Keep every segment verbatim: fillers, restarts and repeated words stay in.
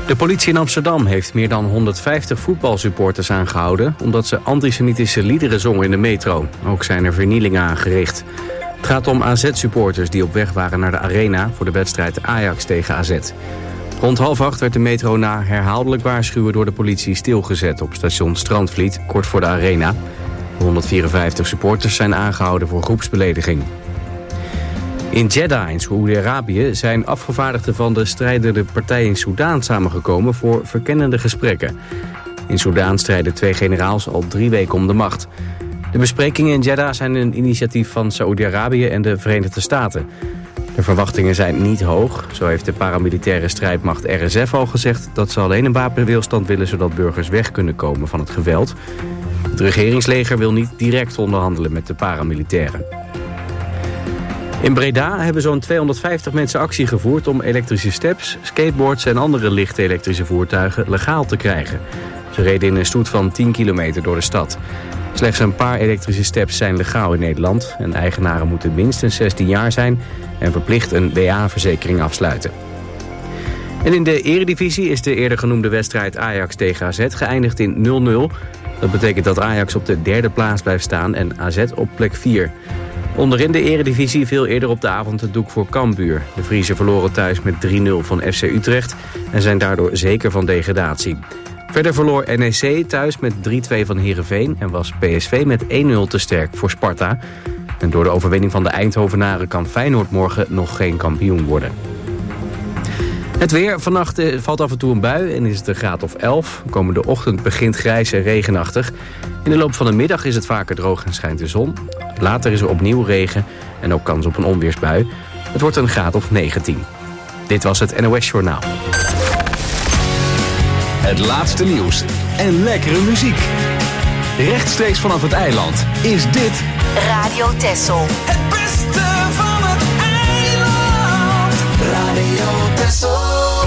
De politie in Amsterdam heeft meer dan honderdvijftig voetbalsupporters aangehouden omdat ze antisemitische liederen zongen in de metro. Ook zijn er vernielingen aangericht. Het gaat om A Z-supporters die op weg waren naar de Arena voor de wedstrijd Ajax tegen A Z. Rond half acht werd de metro na herhaaldelijk waarschuwen door de politie stilgezet op station Strandvliet, kort voor de Arena. De honderdvierenvijftig supporters zijn aangehouden voor groepsbelediging. In Jeddah in Saoedi-Arabië zijn afgevaardigden van de strijdende partij in Soedan samengekomen voor verkennende gesprekken. In Soedan strijden twee generaals al drie weken om de macht. De besprekingen in Jeddah zijn een initiatief van Saoedi-Arabië en de Verenigde Staten. De verwachtingen zijn niet hoog. Zo heeft de paramilitaire strijdmacht R S F al gezegd dat ze alleen een wapenwilstand willen zodat burgers weg kunnen komen van het geweld. Het regeringsleger wil niet direct onderhandelen met de paramilitairen. In Breda hebben zo'n tweehonderdvijftig mensen actie gevoerd om elektrische steps, skateboards en andere lichte elektrische voertuigen legaal te krijgen. Ze reden in een stoet van tien kilometer door de stad. Slechts een paar elektrische steps zijn legaal in Nederland en eigenaren moeten minstens zestien jaar zijn en verplicht een W A-verzekering afsluiten. En in de eredivisie is de eerder genoemde wedstrijd Ajax tegen A Z geëindigd in nul nul. Dat betekent dat Ajax op de derde plaats blijft staan en A Z op plek vier. Onderin de eredivisie viel eerder op de avond het doek voor Cambuur. De Vriezen verloren thuis met drie nul van F C Utrecht en zijn daardoor zeker van degradatie. Verder verloor N E C thuis met drie twee van Heerenveen en was P S V met één nul te sterk voor Sparta. En door de overwinning van de Eindhovenaren kan Feyenoord morgen nog geen kampioen worden. Het weer. Vannacht valt af en toe een bui en is het een graad of elf. Komende ochtend begint grijs en regenachtig. In de loop van de middag is het vaker droog en schijnt de zon. Later is er opnieuw regen en ook kans op een onweersbui. Het wordt een graad of negentien. Dit was het N O S Journaal. Het laatste nieuws en lekkere muziek. Rechtstreeks vanaf het eiland is dit Radio Texel. Het beste van het eiland. Radio Texel.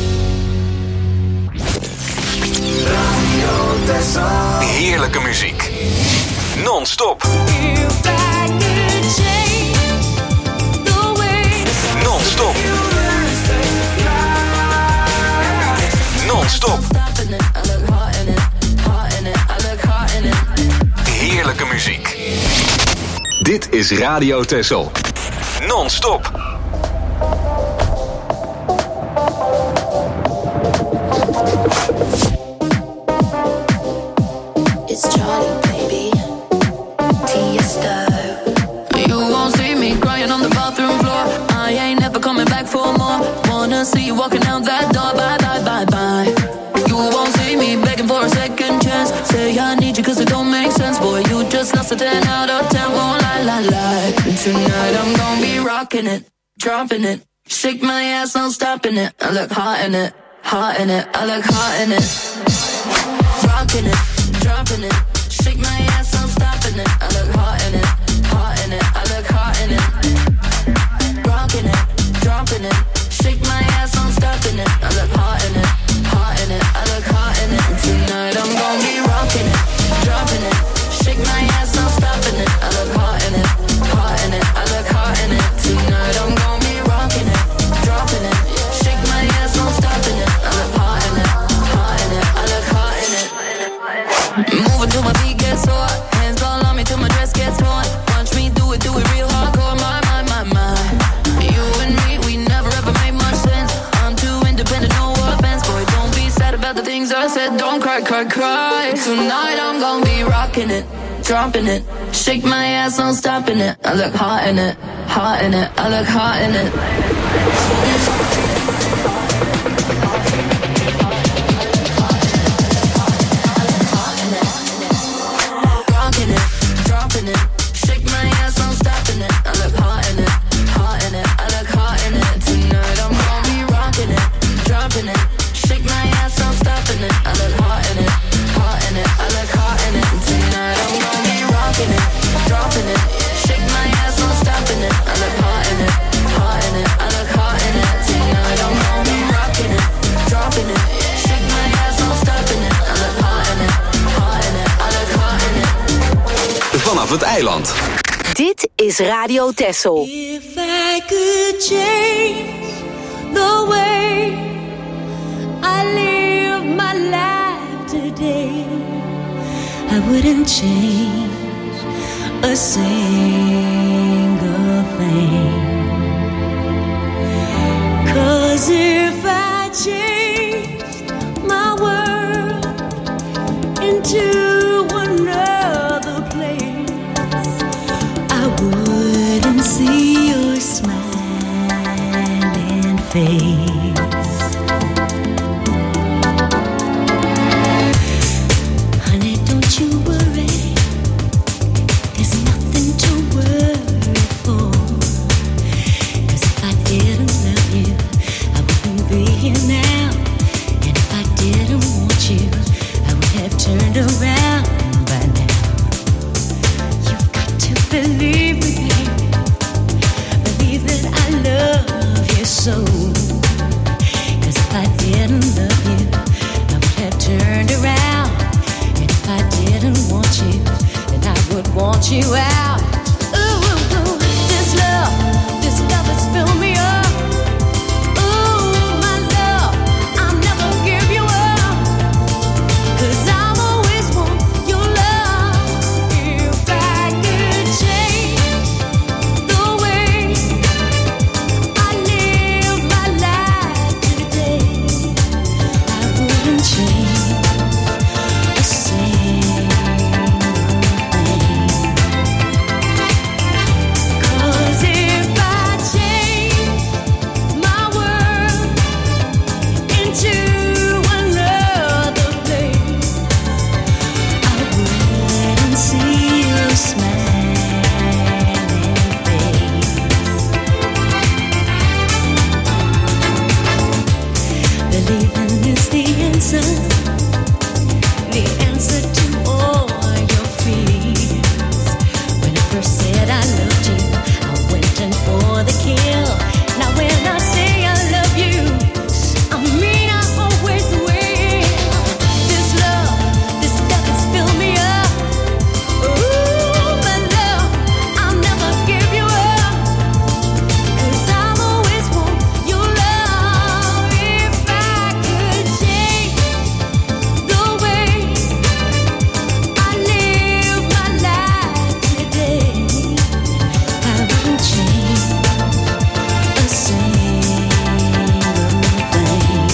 Radio Texel. heerlijke muziek. Non-stop. Non-stop. Non-stop. Heerlijke muziek. Dit is Radio Texel. Non-stop. It's Charlie, baby. Tiesto. You won't see me crying on the bathroom floor. I ain't never coming back for more. Wanna see you walking out that door. Bye, bye, bye, bye. You won't see me begging for a second chance. Say I need you cause it don't make sense. Boy, you just lost a ten out of ten. Won't lie, lie, lie. Tonight I'm gonna be rocking it, dropping it. Shake my ass, I'm stopping it. I look hot in it, hot in it. I look hot in it. Rocking it, dropping it. Shake my ass, I'm stopping it. I look hot in it, hot in it. I look hot in it. Rocking it, dropping it. Shake my ass, I'm stopping it. I look hot in it, hot in it. I look hot in it. Tonight I'm gonna be rocking it, dropping it. Shake my ass, I'm stopping it. I look hot in it, hot in it. I look hot in it. Tonight I'm gonna be rocking it, dropping it. Shake my ass, I'm stopping it. I look hot in it, hot in it. I look hot in it. Moving till my feet get sore. Hands all on me till my dress gets torn. Watch me do it, do it real hardcore. My, my, my, my. You and me, we never ever made much sense. I'm too independent, no offense. Boy, don't be sad about the things I said. Don't cry, cry, cry. Tonight I'm gonna be rocking it, dropping it. Shake my ass, I'm stopping it. I look hot in it, hot in it. I look hot in it. Vanaf het eiland. Dit is Radio Texel. If I could change the way I live my life today, I wouldn't change a single thing. 'Cause if I changed my world into another place, I wouldn't see your smiling face. Honey, don't you worry, there's nothing to worry for. 'Cause if I didn't love you, I wouldn't be here now. And if I didn't want you, I would have turned around by now. You've got to believe me, baby. Believe that I love you so. 'Cause if I didn't love you, I would have turned around. And if I didn't want you, then I would want you out. Ooh, ooh, ooh. This love, this love has filled me up. Ooh, my love, I'll never give you up. 'Cause I'll always want your love. If I could change the way I live my life today, I wouldn't change a single thing. 'Cause if I change my world into another place, I wouldn't see your smiling face. Believing is the answer, the answer to all your fears. When I first said I loved you, I went in for the kill. Now when I say I love you, I mean I always will. This love, this love has filled me up. Ooh, my love, I'll never give you up. 'Cause I'll always want your love. If I could change the way I live my life today, I wouldn't change a single thing.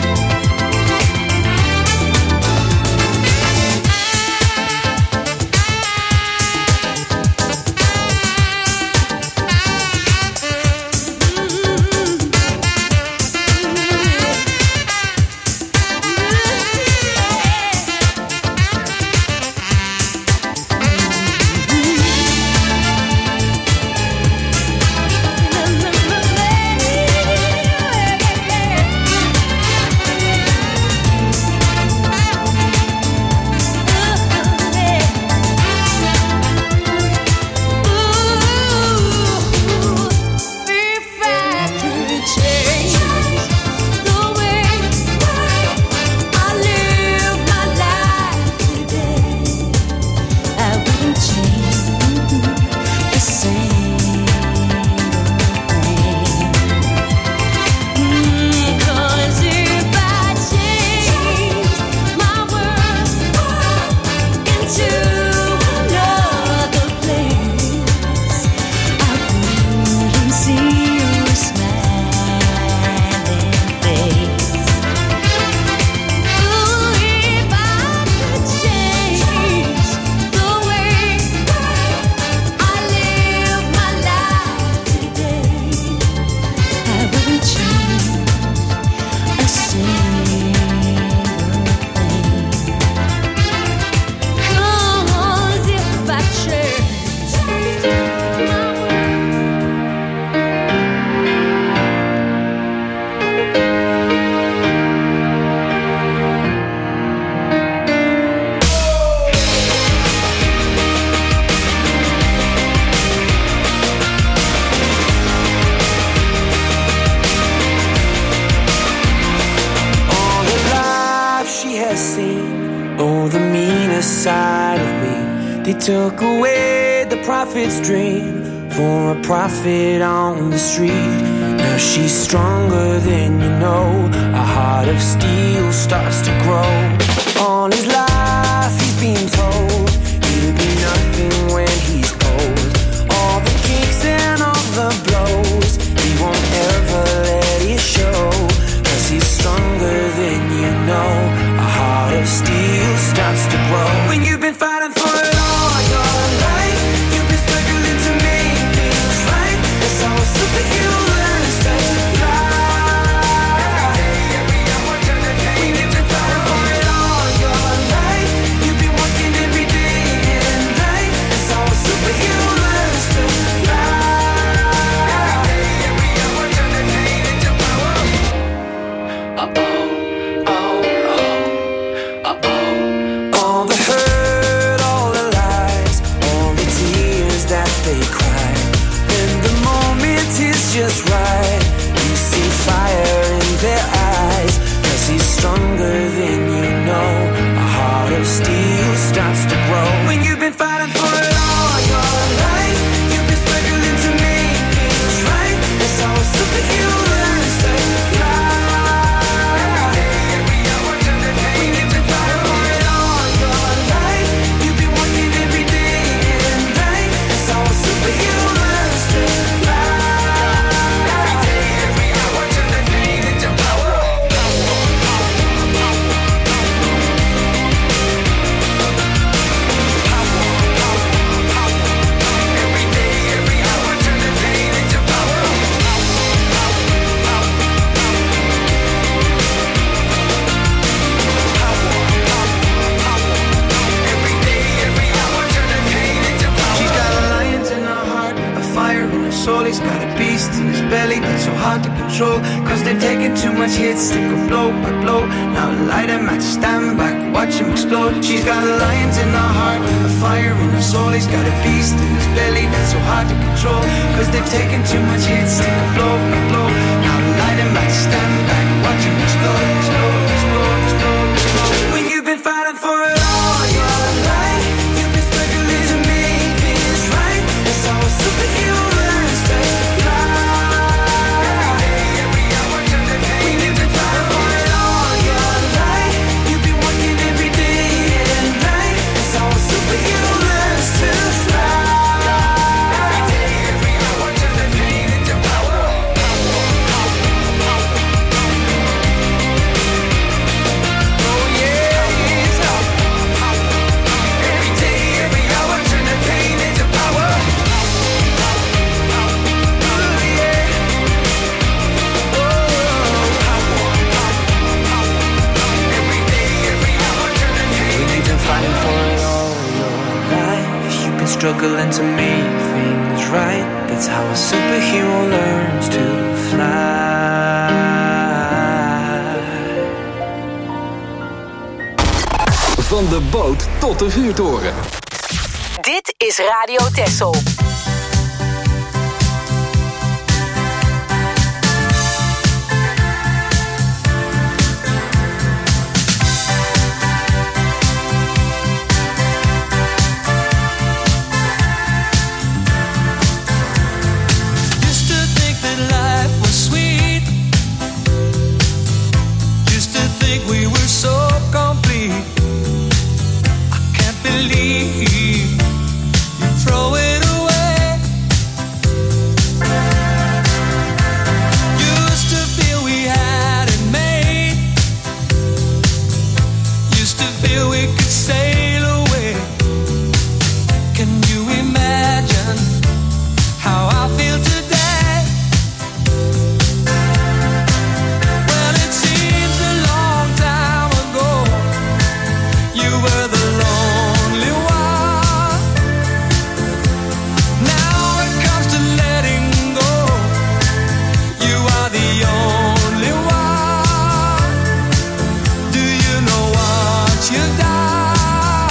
They took away the prophet's dream for a prophet on the street. Now she's stronger than you know. A heart of steel starts to grow. All his life he's been told he'll be nothing when he's old. All the kicks and all the blows, he won't ever let it show. Cause he's stronger than you know. A heart of steel starts to grow. When you've been fighting for it all your life, you've been struggling to make things right. That's how a superhero learns to fly. When you've been fighting for it all your life, you've been working every day and night. That's how a superhero learns to fly. All the hurt, all the lies, all the tears that they cry. When the moment is just right, you see fire in their eyes. Cause he's stronger than you know. A heart of steel starts to grow. When you've been fighting for it all your life, you've been struggling to make things right. That's how a superhero learns to fly. When you've been fighting for it all your life, you've been working every day and night. That's how a superhero learns to fly. Every hour turn the pain into power. Every day, every hour turn the pain into power. Every day, every hour turn the pain into power. She's got a lion in her heart, a fire in her soul. He's got a beast in his belly that's so hard to control. Cause they've taken too much hits, they go blow by blow. Now light him at stand back, watch him explode. She's got a lion in her heart, a fire in her soul. He's got a beast in his belly that's so hard to control. Cause they've taken too much hits, they go blow by blow. Now light him at stand back, watch him explode, explode, explode, explode, explode. When you've been fighting for it all your life, you've been struggling to make things right. That's how a superhero learns to fly. When you've been fighting for it all your life, you've been working every day and night. That's how a superhero learns to fly. Every hour turn the pain into power. Oh yes. Every day, every hour turn the pain into power. Oh yeah. Every day, every hour turn the pain into power. You've been fighting for it all your life. You've been struggling to make things right. That's how a superhero learns to fly. Van de boot tot de vuurtoren. Dit is Radio Texel. Used to think that life was sweet. Used to think we were so complete. I can't believe you throw it away. Used to feel we had it made. Used to feel we could sail away. Can you imagine how I feel today? Well, it seems a long time ago you were the lonely one. Now it comes to letting go, you are the only one. Do you know what you've done?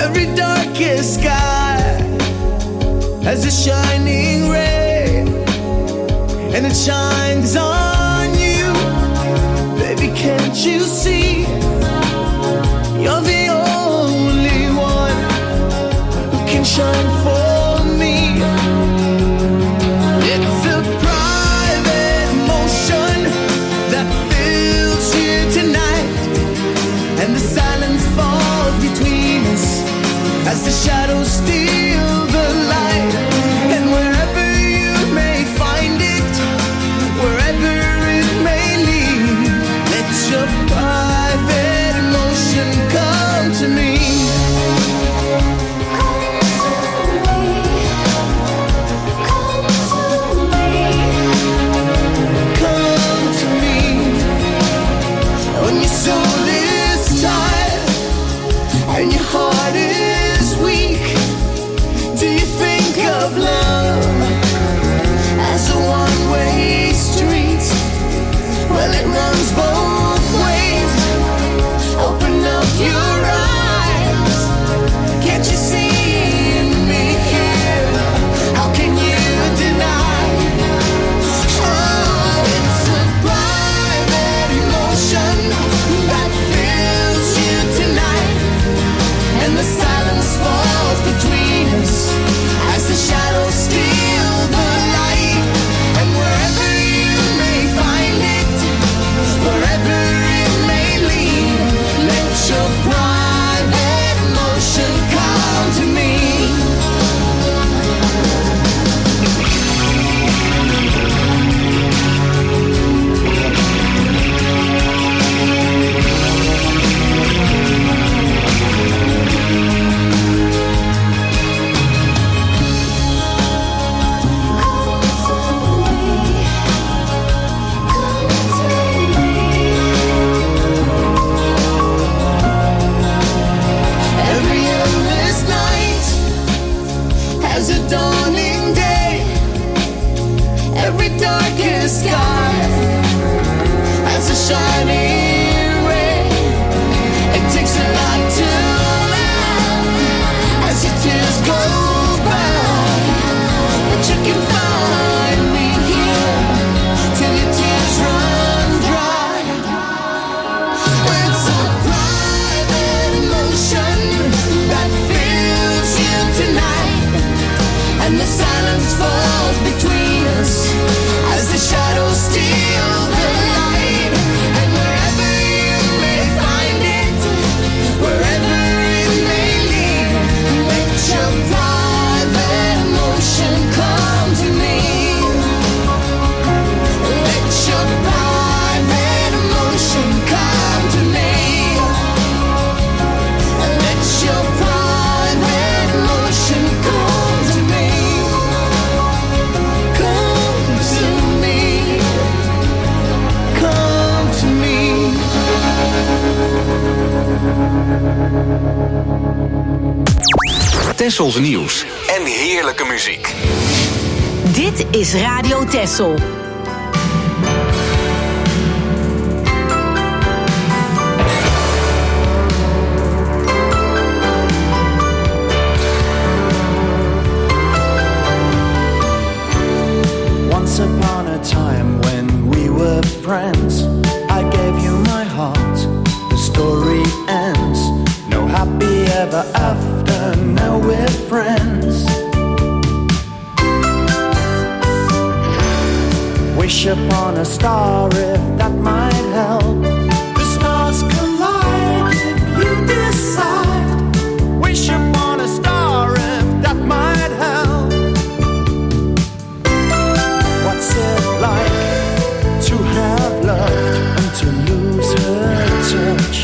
Every darkest sky has a shining ray, and it shines on you. Baby, can't you see? You're the only one who can shine for me. It's a private emotion that fills you tonight, and the silence falls between us as the shadows steal the light. And wherever you may find it, wherever it may lead, let your private emotion come to me. Come to me. When your soul is tired and your heart is weak, do you think of love as a one-way street? Well, it runs both ways. Open up your eyes. Can't you see me here? How can you deny? Oh, it's a private emotion that fills you tonight, and the silence falls between us as the shadows steal the light. And wherever you may find it, wherever it may lead, let your private emotion come to me. Every endless night has a dawning day. Every darkest sky has a shining ray. It takes a lot to laugh as your tears go by, but you can find me here till your tears run dry. It's a private emotion that fills you tonight, and the silence falls between us as the shadows steal the light. And wherever you may find it, wherever it may lead, let your private emotion come to me. Let your private emotion come to me. Let your private emotion come to me. Come to me. Come to me. Tessels nieuws en heerlijke muziek. Dit is Radio Tessel. Once upon a time when we were friends, I gave you my heart. The story ends. No happy ever after. Now we're friends. Wish upon a star if that might help. The stars collide if you decide. Wish upon a star if that might help. What's it like to have loved and to lose her touch?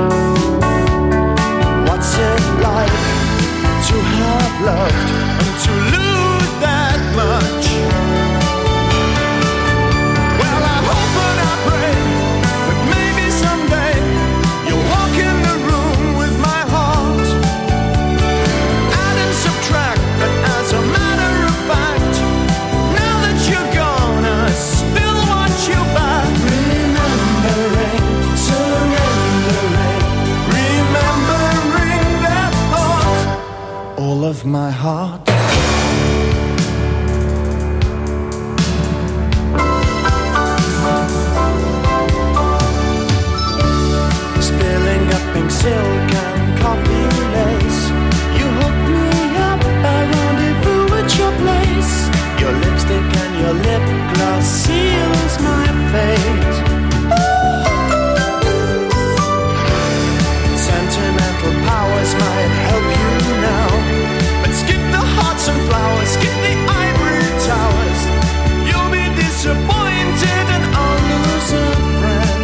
What's it like to have loved and to lose that much? Well, I hope and I pray of my heart. Spilling up pink silk and coffee lace, you hooked me up, I rendezvous at your place. Your lipstick and your lip gloss seals my fate. Sentimental powers might help you now, but skip the hearts and flowers, skip the ivory towers. You'll be disappointed and I'll lose a friend.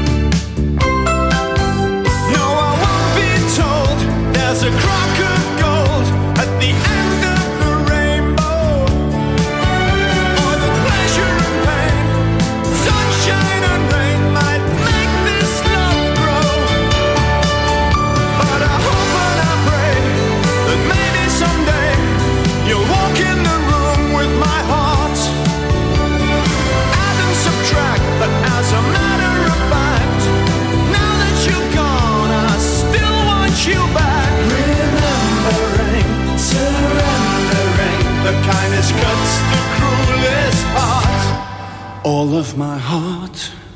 No, I won't be told there's a crock of gold at the end of the rainbow, or the pleasure and pain, sunshine and rain might make this love grow. But I hope and I pray that maybe someday you'll walk in the room with my heart. Add and subtract, but as a matter of fact, now that you're gone, I still want you back. Remembering, surrendering, the kindest cuts the cruelest part. All of my heart.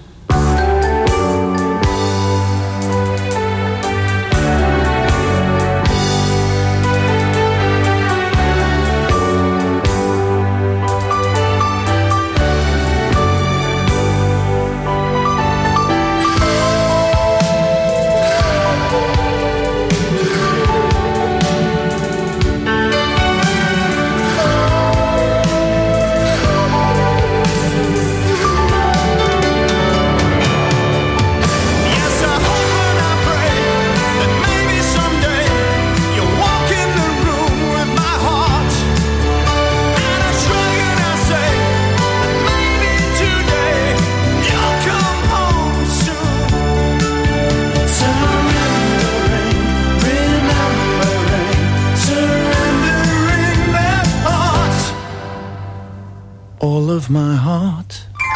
Yes, I hope and I pray that maybe someday you'll walk in the room with my heart. And I shrug and I say that maybe today you'll come home soon. Surrendering, remembering, surrendering that heart. All of my heart.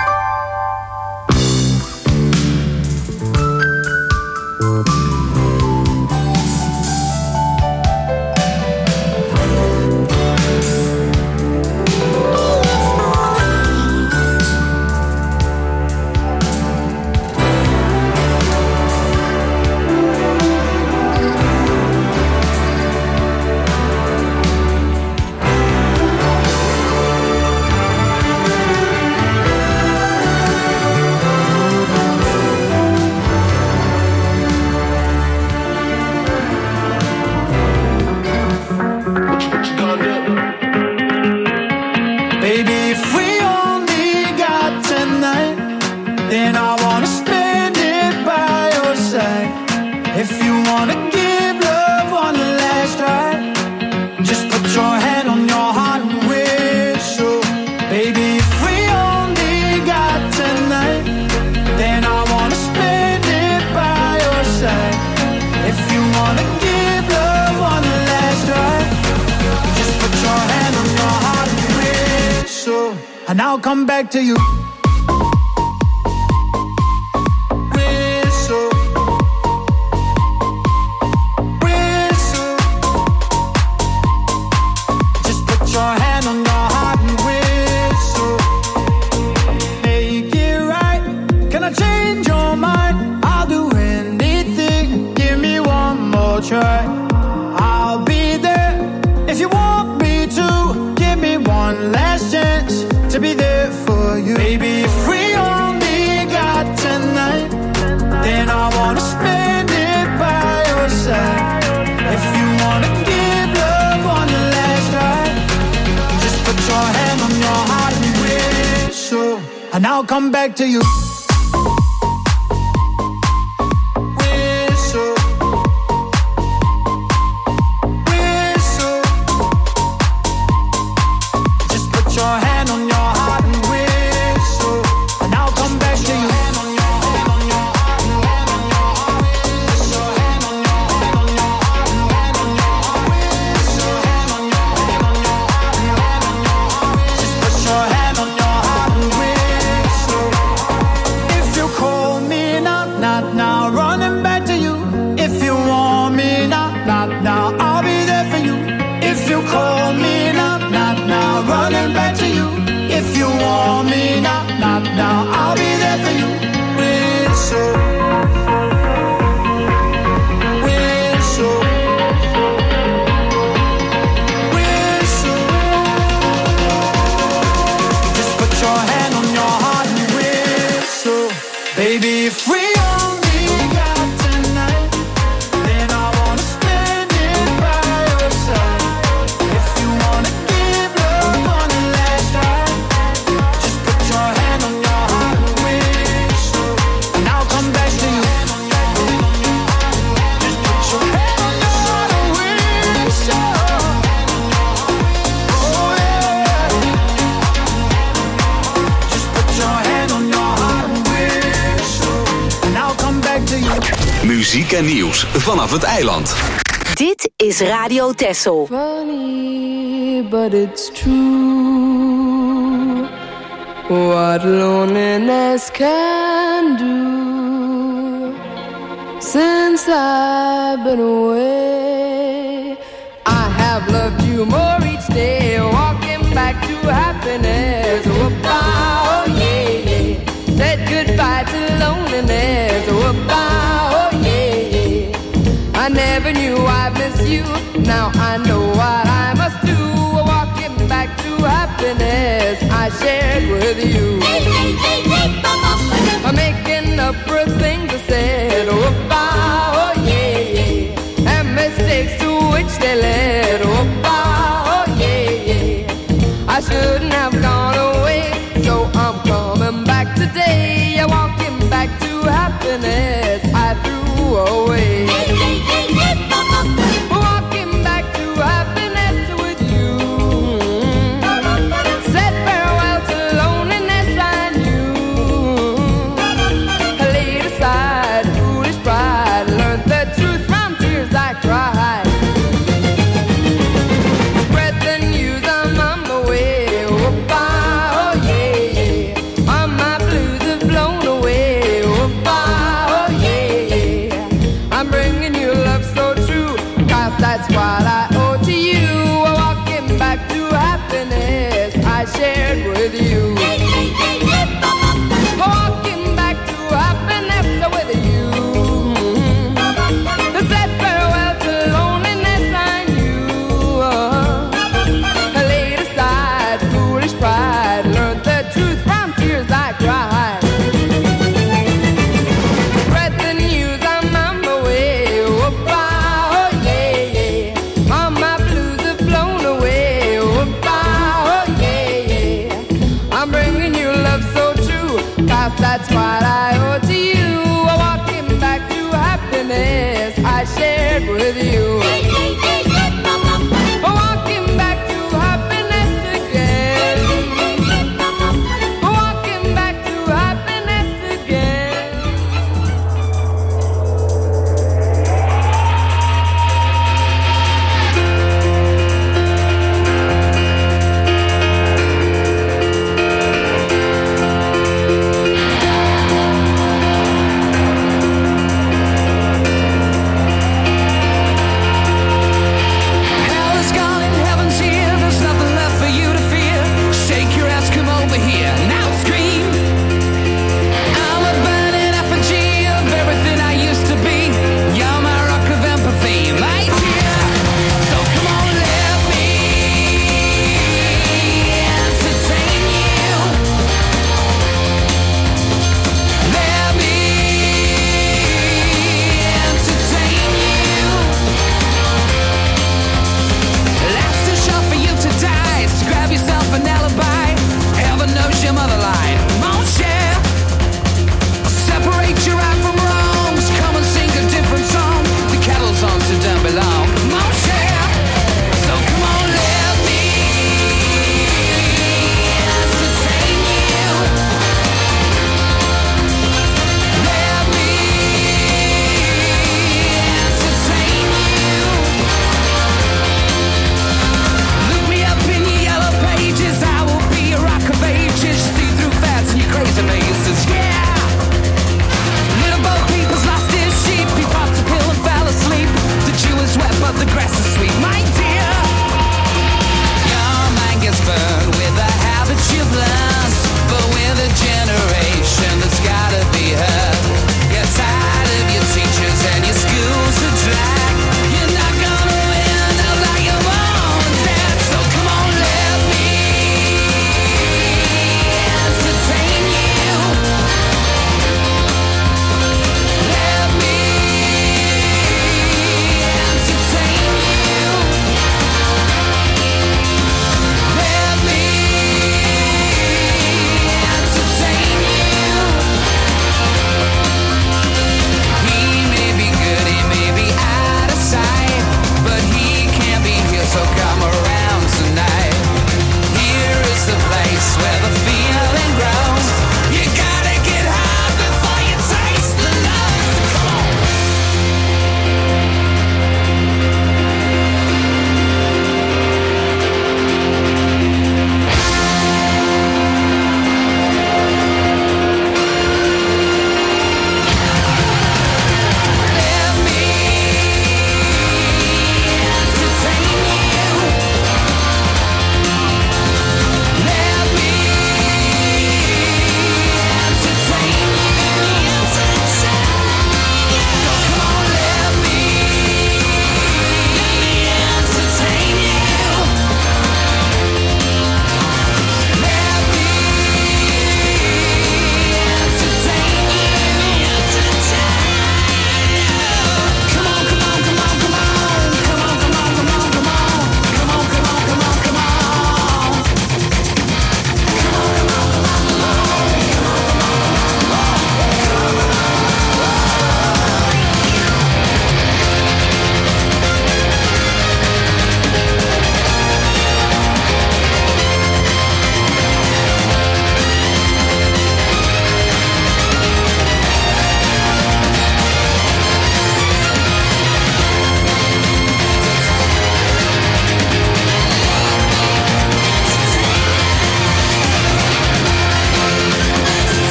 Baby, if we only got tonight, then I wanna spend it by your side. If you wanna give love one last try, just put your hand on your heart and whistle. Baby, if we only got tonight, then I wanna spend it by your side. If you wanna give love one last try, just put your hand on your heart and whistle, and I'll come back to you. Whistle, whistle. Just put your hand on your heart and whistle. Make it right. Can I change your mind? I'll do anything. Give me one more try. I'll be there if you want me to. Give me one last chance to be there for you. Baby, if we only got tonight, then I wanna spend it by your side. If you wanna give love one last try, just put your hand on your heart and whistle, and I'll come back to you. Whistle, whistle. Just put your hand on your heart and whistle, and I'll come back to you. Just put your hand on your heart and whistle. muziek en nieuws vanaf het eiland. Dit is Radio Texel. Funny, but it's true. What loneliness can do. Since I've been away, I have loved you more each day. Walking back to happiness. Oh, yeah, yeah. Said goodbye to loneliness. Oh, yeah, yeah. I never knew I miss you. Now I know what I must do. Walking back to happiness I shared with you. I'm making up for things I said. Oh, oh yeah, yeah. And mistakes to which they led. Oh, oh yeah, yeah. I shouldn't have gone away, so I'm coming back today. Walking back to happiness I threw away. Walking back to happiness with you. Said farewell to loneliness I knew. I laid aside foolish pride, learned the truth from tears I cried. Spread the news, I'm on my way. Oh, bye, oh yeah, yeah. All my blues have blown away. Oh, bye, oh yeah, yeah. I'm bringing you love so true, 'cause that's what I owe to you. Walking back to happiness I shared with you. Walking back to happiness with you. Said farewell to loneliness I knew. I laid aside foolish pride, learned the truth from tears I cried. Spread the news, I'm on my way. Oh, bye, oh yeah, yeah. All my blues have blown away. Oh, bye, oh yeah, yeah. I'm bringing you love so true, 'cause that's what I owe to you. Walking back to happiness I shared with you. Walking back to happiness again. Walking back to happiness again. Hell is gone and heaven's here. There's nothing left for you to fear. Shake your ass, come over here. Now scream. I'm a burning effigy of everything I used to be. You're my rock of empathy, my dear. So come on, let me entertain you. Let me entertain you. Life's too short for you to die, so grab yourself an alibi. Heaven knows your mother lied. Won't share. Separate your right from wrongs. Come and sing a different song. The kettle's on, so don't belong. Won't share. So come on, let me entertain you. Let me entertain you. Look me up in your yellow pages. I will be a rock of ages. See through fats and your crazy faces. Yeah. Little Bo Peep's lost his sheep. He popped a pill and fell asleep. The Jew is wet, but the grass is sweet. My dear, your mind gets burned with the habits you've learned, but with a generation that's gotta be heard. You're tired of your teachers and your schools are drag. You're not gonna win out like your mom and dad. So come on, let me entertain you. Let me entertain you.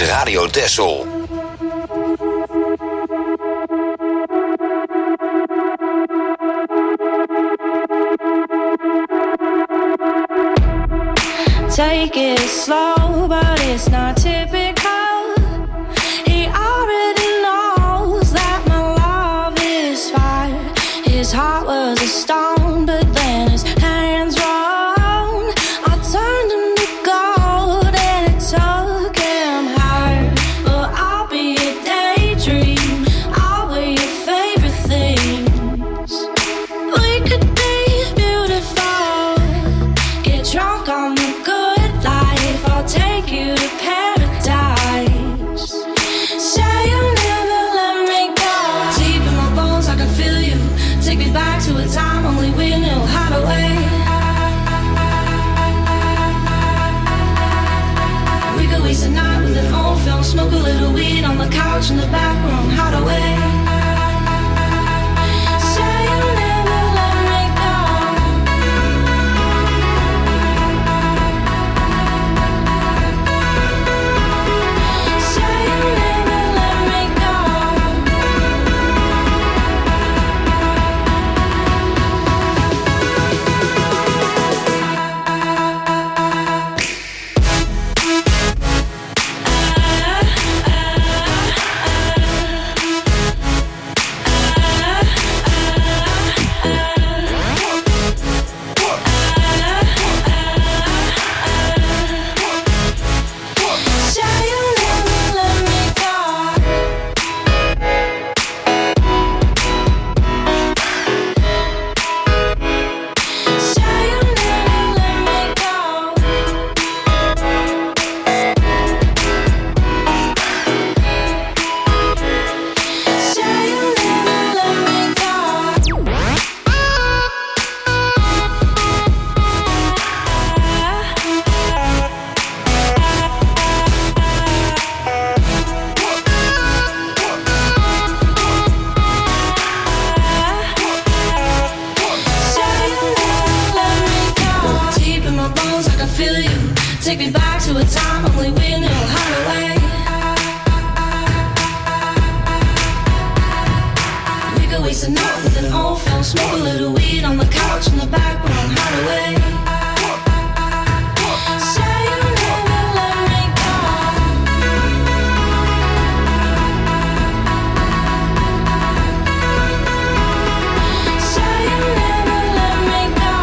Radio Texel. Take it slow, but it's not typical. He already knows that my love is fire. His heart was a stone, but then his hands rolled. I turned him to gold and it took him higher. But I'll be a daydream, I'll wear your favorite things. We could be beautiful, get drunk on the good life. I'll take you to paradise. Say you'll never let me go. Deep in my bones I can feel you. Take me back to a time only we knew how to wait. We could waste a night with an old film, smoke a little weed on the couch in the back room, how to wait. Say you'll never let me go. Say you'll never let me go. Say you'll never let me go. Say you'll never let me go. Say you'll never let me go. Say you'll never let me go. Deep in my bones, I can feel you. Take me back to a time only we knew how to wait. We could waste a night with an old film, smoke a little weed on the couch in the back room, how to wait. Say you'll never let me go. Say you'll never let me go.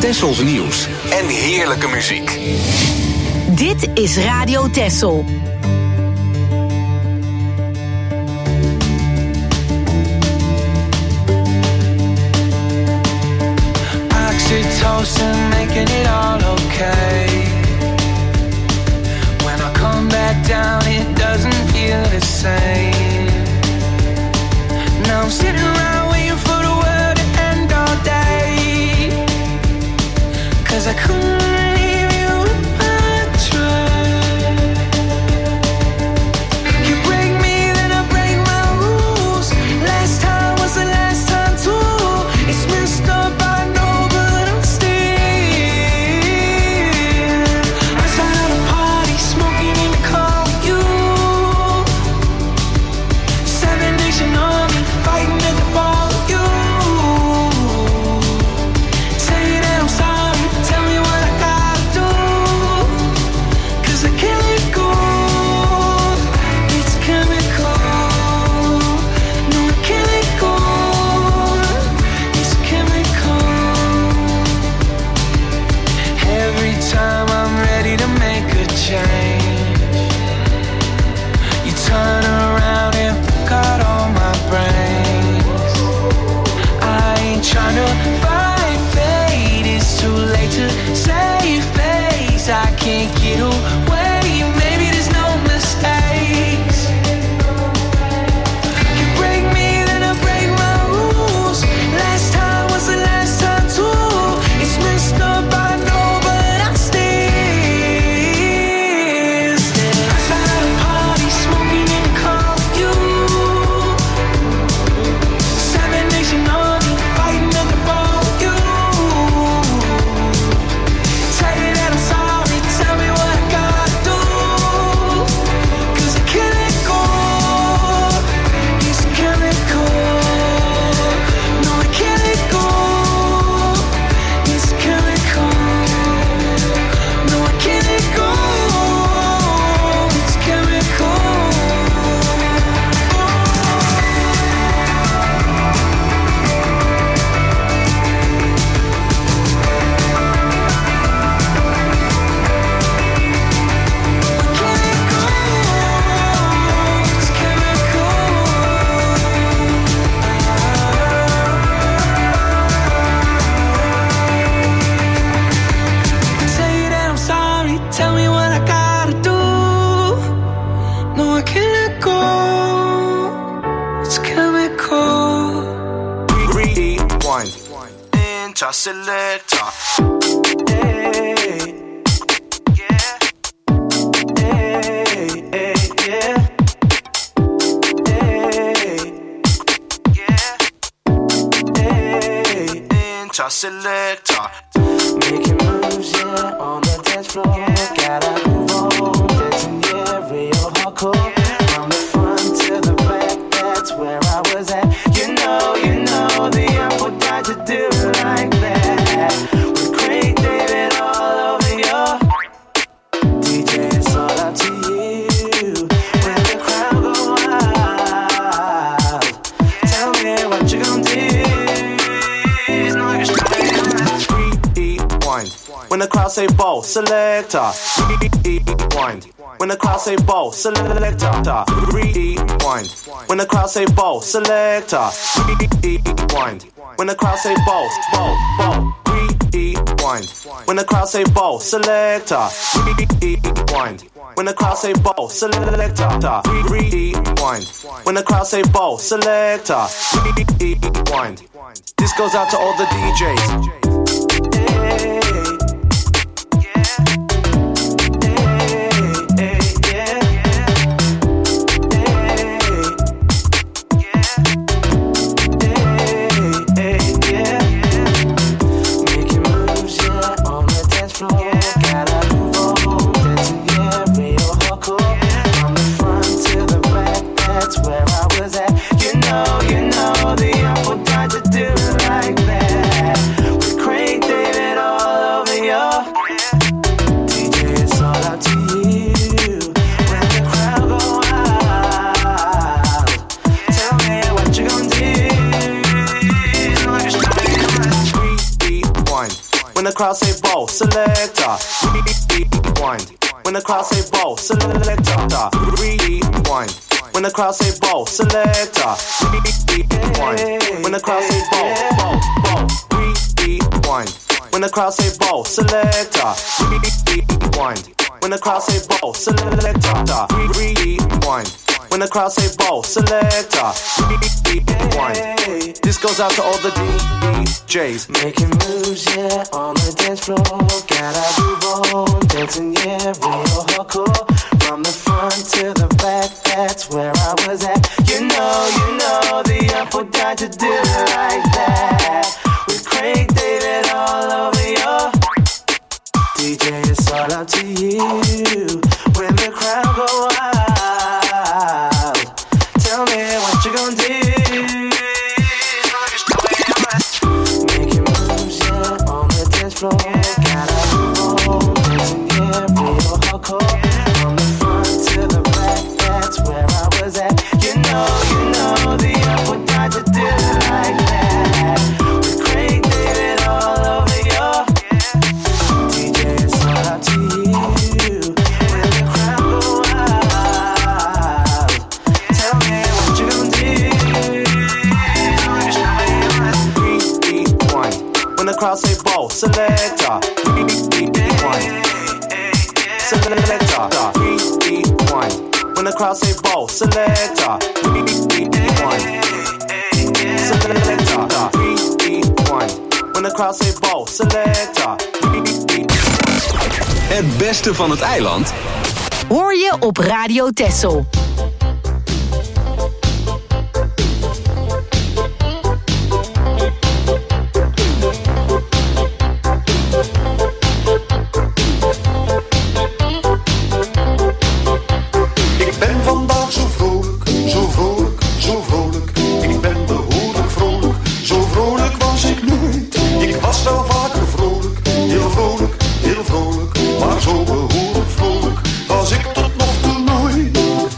Tessels nieuws en heerlijke muziek. Dit is Radio Tessel. Oxytocin making it all okay. When I come back down it doesn't feel the same. Now I'm sitting around waiting for the world to end all day. Cause I couldn't leave you if I tried. You break me then I break my rules. Last time was the last time too. It's messed up I know but I'm still outside of the party smoking in the car with you. Seven Nation Army fighting at the bar with you. Say that I'm sorry, tell me what I gotta do. Cause I can't let go. It's chemical. No, I can't let go. It's chemical. Every time I'm ready to make a change, you turn around and pick out all my brains. I ain't tryna fight fate, it's too late to save face. I can't get away, maybe there's no mistakes. You break me, then I break my rules. Last time was the last time too. It's messed up, I know, but I'm still still outside the party, smoking in the car with you. Seven Nation Army fighting at the bar with you. Tell you that I'm sorry, tell me what I gotta do. Cause I can't let go. It's chemical. No, I can't let go. It's chemical. No, I can't let go. It's chemical. Say that I'm sorry, tell me what I gotta do. No, I can't let go. It's chemical. Rewind. Interselector. Hey. Yeah. Hey, hey, yeah. Hey. Yeah. Hey. Interselector. Making moves, yeah, on the dance floor. Gotta move on, dancing, yeah, real hardcore. From the front to the back, that's where I was at. You know, you know, the apple died to do it like that. With Craig David all over your D J, it's all up to you. When the crowd go wild, tell me what you gon' do. It's no use trying. Rewind. When the crowd say ball, selector. Rewind. When the crowd say ball, selector. Rewind. When the crowd say ball, selector. Rewind. When the crowd say ball, ball, ball. Rewind. When the crowd say ball, selector. Rewind. When the crowd say ball, selector. Rewind. When the crowd say ball, selector. Rewind. This goes out to all the D Js. Hey. Where I was at, you know, you know, the apple died to do it like that. With When the crowd say ball, selector, rewind. When the crowd say ball, selector, rewind. When the crowd say ball, selector, rewind. When the crowd say ball, ball, ball, rewind. When the crowd say ball, selector, rewind. When the crowd say ball, selector, rewind. When the crowd say ball, selector, rewind. This goes out to all the D Js making moves, yeah, on the dance floor. Gotta move on, dancing, yeah, real hardcore. From the front to the back, that's where I was at. You know, you know, the apple died to do it like that. With Craig David all over your D J, it's all up to you. When the crowd go wild, tell me what you gonna do. Making moves, yeah, on the dance floor. Gotta move on, dancing, yeah, real hardcore. From the front to the back, that's where I was at. You know, you know, the apple died to do it like that. With Craig David all over your D J, it's all up to you. When the crowd go wild, tell me what you gonna do. Rewind. When the crowd say ball, selector, rewind. Selector, rewind. When the crowd say ball, selector, rewind. Selector, rewind. When the crowd say ball, selector, rewind. Het beste van het eiland hoor je op Radio Texel. Ik ben vandaag zo vrolijk, zo vrolijk, zo vrolijk. Ik ben behoorlijk vrolijk, zo vrolijk was ik nooit. Ik was wel vaker vrolijk, heel vrolijk, heel vrolijk. Maar zo behoorlijk vrolijk was ik tot nog toe nooit.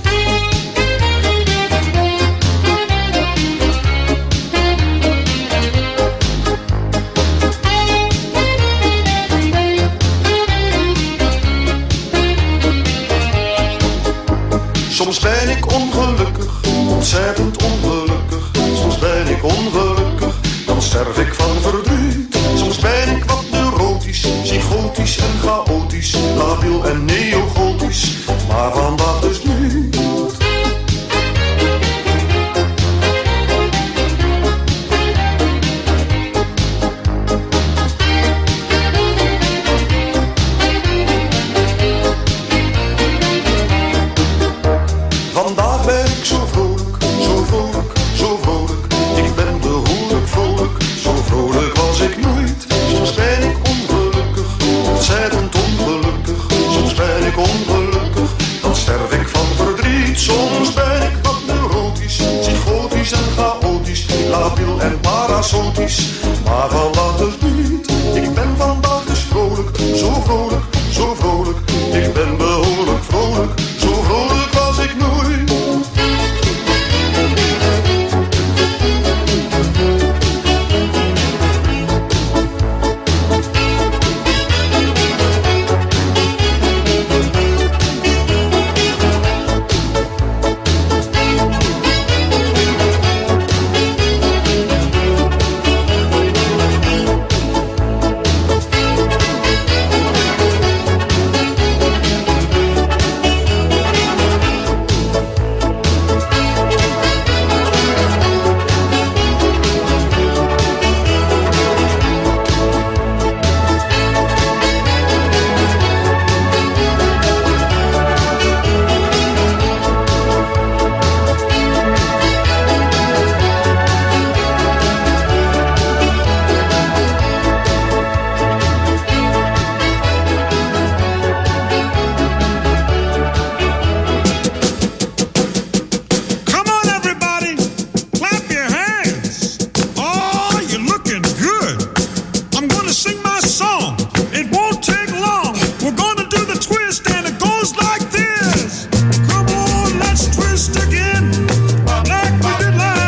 Soms ben ik ongelukkig, ontzettend ongelukkig. Soms ben ik ongelukkig, dan sterf ik van verdriet. Soms ben ik wat neurotisch, psychotisch en chaotisch, labiel en neogotisch, maar vandaag dus niet. Vandaag ben ik zo vrolijk, zo vrolijk, zo vrolijk. Ik ben behoorlijk vrolijk, zo vrolijk was ik nooit. Soms ben ik ongelukkig, ontzettend ongelukkig. Soms ben ik ongelukkig, dan sterf ik van verdriet. Soms ben ik wat neurotisch, psychotisch en chaotisch, labiel en parasotisch, maar vandaag dus niet. Ik ben vandaag dus vrolijk, zo vrolijk, zo vrolijk. Ik ben behoorlijk vrolijk, zo vrolijk was ik nooit.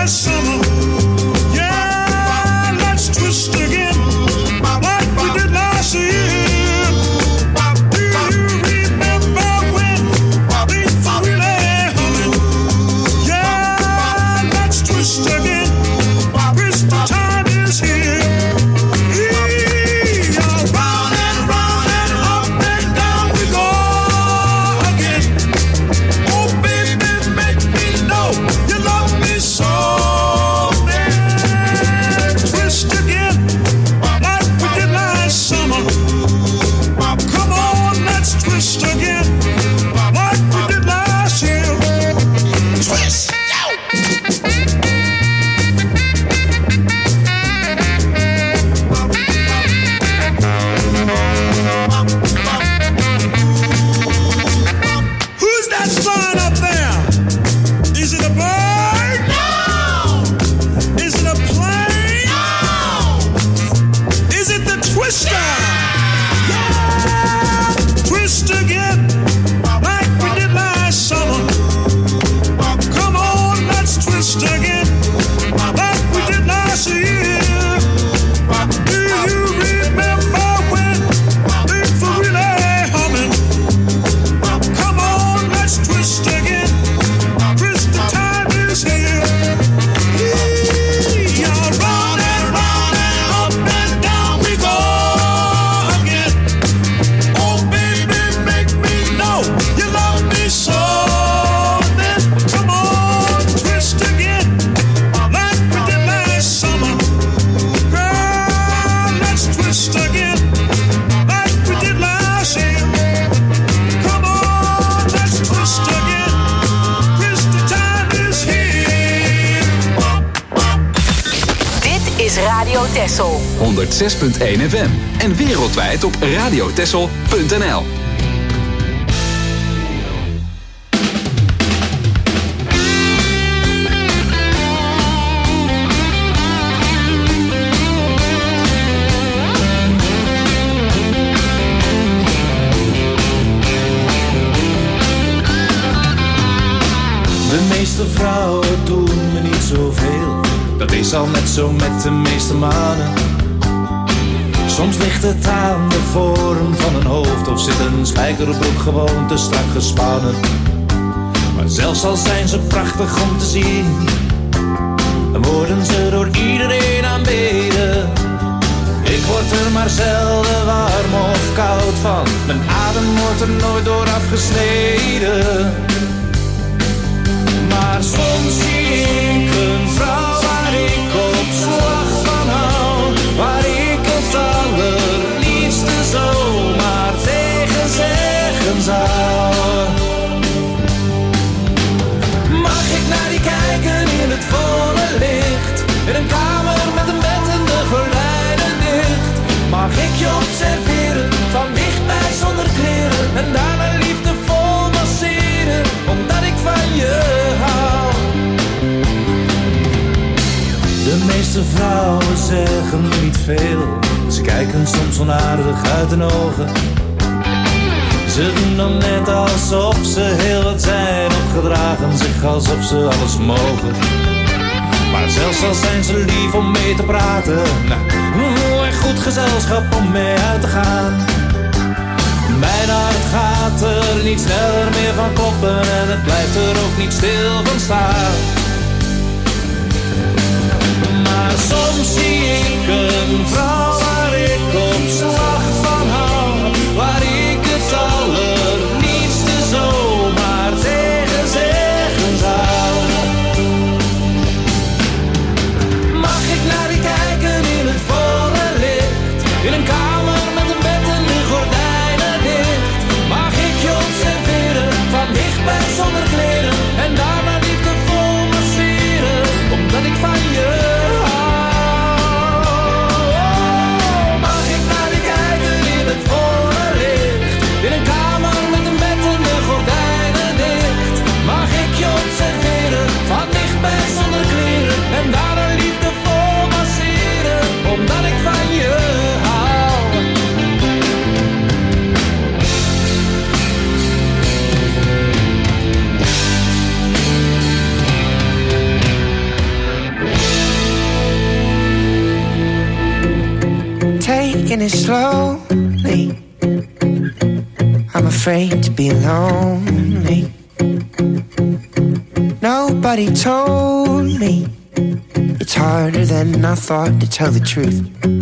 Twist again, like we did last twister. Yeah, twist again, like we did last summer. Come on, let's twist again, like we did last year. Do you remember when things were really humming? Come on, let's twist again. Twist, the time is here. Yeah, round and round and up and down we go again. Oh baby, make me know you love me so. Then come on, twist again, like we did last summer. Girl, let's twist again, like we did last year. Come on, let's twist again. Twist, the time is here. Dit is Radio Texel. honderd zes punt één F M en wereldwijd op radiotexel punt n l. De meeste vrouwen doen me niet zoveel. Dat is al net zo met de meeste mannen. Soms ligt het aan de vorm van een hoofd, of zit een spijkerbroek gewoon te strak gespannen. Maar zelfs al zijn ze prachtig om te zien, dan worden ze door iedereen aanbeden. Ik word er maar zelden warm of koud van. Mijn adem wordt er nooit door afgesneden. Maar soms zie ik een vrouw waar ik op slag van hou, waar ik het allerliefste zomaar tegen zeggen zou. Mag ik naar die kijken in het volle licht, in een kamer met een bed en de gordijnen dicht? Mag ik je observeren, van dichtbij zonder kleren, en daarna liefdevol masseren, omdat ik van je hou? De meeste vrouwen zeggen niet veel, ze kijken soms onaardig uit hun ogen. Ze doen dan net alsof ze heel wat zijn, of gedragen zich alsof ze alles mogen. Maar zelfs al zijn ze lief om mee te praten, nou, echt goed gezelschap om mee uit te gaan. Mijn hart gaat er niet sneller meer van kloppen, en het blijft er ook niet stil van staan. Maar soms zie ik een vrouw waar ik op slag van hou, waar ik het allerliefste zomaar tegen zeggen zou. Mag ik naar die kijken in het volle licht, in een kamer met een bed en de gordijnen dicht? Mag ik je observeren, van dichtbij zonder kleren, en daarna liefdevol masseren, omdat ik van je hou? Mag ik naar die kijken in het volle licht, in een kamer met een bed en de gordijnen dicht? Mag ik je observeren, van dichtbij zonder kleren, en daarna liefdevol masseren, omdat ik van je hou? Taking it slowly, I'm afraid to be lonely. Nobody told me it's harder than I thought to tell the truth.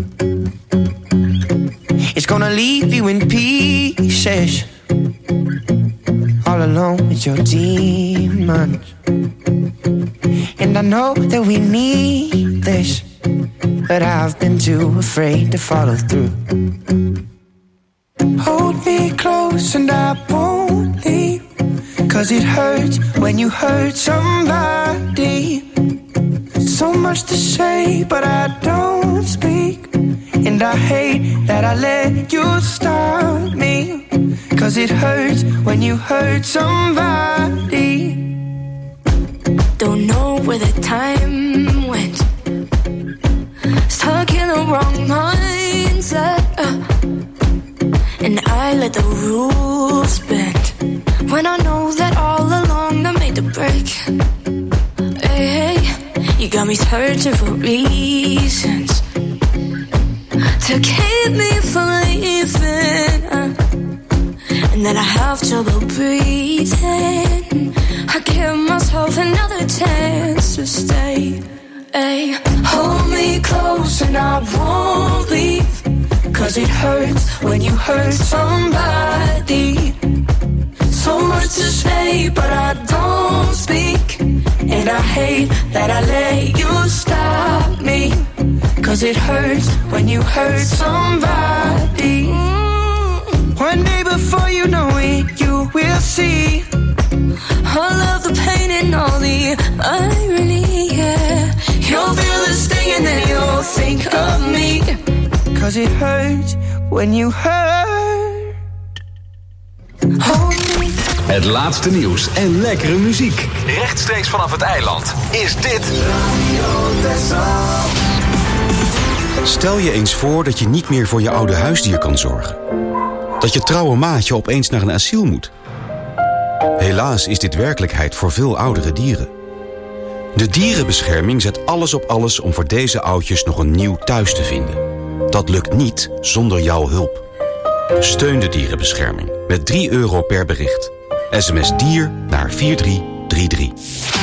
It's gonna leave you in pieces, all alone with your demons. And I know that we need this, but I've been too afraid to follow through. Hold me close and I won't leave, 'cause it hurts when you hurt somebody. So much to say, but I don't speak. And I hate that I let you stop me, 'cause it hurts when you hurt somebody. Don't know where the time went, stuck in the wrong mindset I let the rules bend. When I know that all along I made the break. Hey, you got me searching for reasons to keep me from leaving, and then I have trouble breathing. I give myself another chance to stay. Hey, hold me close and I won't leave, 'cause it hurts when you hurt somebody. So much to say, but I don't speak. And I hate that I let you stop me, 'cause it hurts when you hurt somebody. Mm. One day before you know it, you will see all of the pain and all the irony, yeah. You'll feel the sting and then you'll think of me, 'cause it hurts when you hurt. Hold me. Het laatste nieuws en lekkere muziek. Rechtstreeks vanaf het eiland is dit Stel je eens voor dat je niet meer voor je oude huisdier kan zorgen. Dat je trouwe maatje opeens naar een asiel moet. Helaas is dit werkelijkheid voor veel oudere dieren. De dierenbescherming zet alles op alles om voor deze oudjes nog een nieuw thuis te vinden. Dat lukt niet zonder jouw hulp. Steun de dierenbescherming met drie euro per bericht. S M S dier naar vier drie drie drie.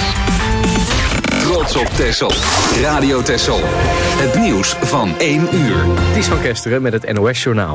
Trots op Texel. Radio Texel. Het nieuws van één uur. Ties van Kesteren met het N O S Journaal.